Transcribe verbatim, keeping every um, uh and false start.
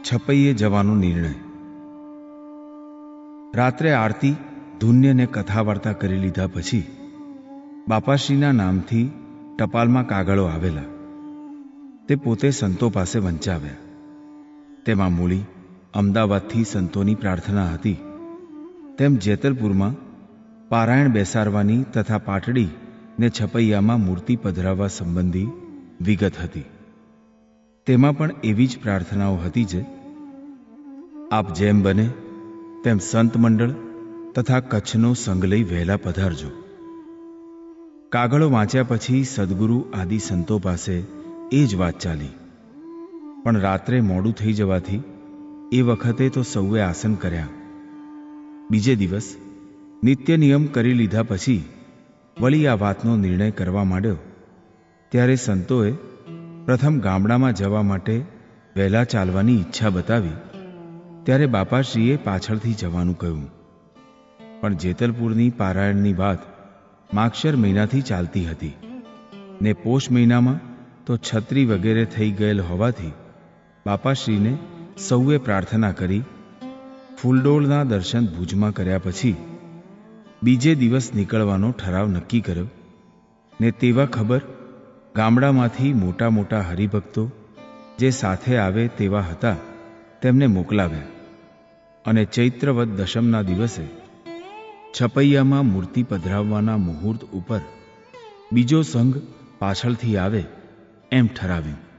છપૈયે જવાનો નિર્ણય. રાત્રે આરતી, ધુન્ય ને કથા વાર્તા કરી લીધા પછી બાપાશ્રીના નામથી ટપાલમાં કાગળો આવેલા. તે પોતે સંતો પાસે વંચાવ્યા. તેમાં મૂળી અમદાવાદથી સંતોની પ્રાર્થના હતી, તેમ જેતલપુરમાં પારાયણ બેસાડવાની તથા પાટડી ને છપૈયામાં મૂર્તિ પધરાવવા સંબંધી વિગત હતી. તેમાં પણ એવી જ પ્રાર્થનાઓ હતી જે આપ જેમ બને તેમ સંત મંડળ તથા કચ્છનો સંગ લઈ વહેલા પધારજો. કાગળો વાંચ્યા પછી સદગુરુ આદિ સંતો પાસે એ જ વાત ચાલી. પણ રાત્રે મોડું થઈ જવાથી એ વખતે તો સૌએ આસન કર્યા. બીજે દિવસ નિત્ય નિયમ કરી લીધા પછી વળી આ વાતનો નિર્ણય કરવા માંડ્યો. ત્યારે સંતોએ પ્રથમ ગામડામાં જવા માટે વહેલા ચાલવાની ઈચ્છા બતાવી. ત્યારે બાપાશ્રીએ પાછળથી જવાનું કહ્યું. પણ જેતલપુરની પારાયણની વાત માગશર મહિનાથી ચાલતી હતી ને પોષ મહિનામાં તો છત્રી વગેરે થઈ ગયેલ હોવાથી બાપાશ્રીને સૌએ પ્રાર્થના કરી ફૂલડોળના દર્શન ભુજમાં કર્યા પછી બીજે દિવસ નીકળવાનો ઠરાવ નક્કી કર્યો. ને તેવા ખબર ગામડામાંથી મોટા મોટા હરિભક્તો જે સાથે આવે તેવા હતા તેમને મોકલાવ્યા. અને ચૈત્રવદ દશમના દિવસે છપૈયામાં મૂર્તિ પધરાવવાના મુહૂર્ત ઉપર બીજો સંઘ પાછળથી આવે એમ ઠરાવ્યું.